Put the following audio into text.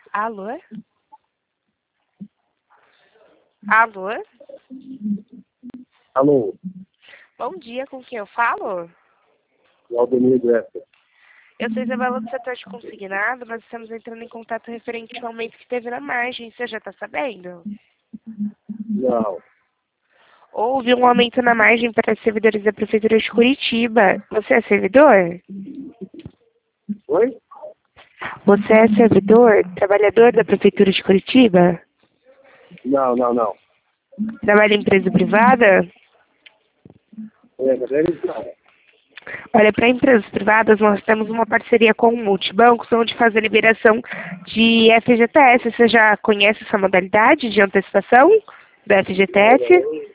Alô? Alô? Alô, Bom dia, com quem eu falo? Valdemir Gressa. Eu sou Isabela do setor de consignado, nós estamos entrando em contato referente ao aumento que teve na margem, você já está sabendo? Não. Houve um aumento na margem para os servidores da Prefeitura de Curitiba. Você é servidor? Oi? Você é servidor, trabalhador da Prefeitura de Curitiba? Não. Trabalha em empresa privada? Mas não. Olha, para empresas privadas, nós temos uma parceria com o Multibancos, onde faz a liberação de FGTS. Você já conhece essa modalidade de antecipação do FGTS?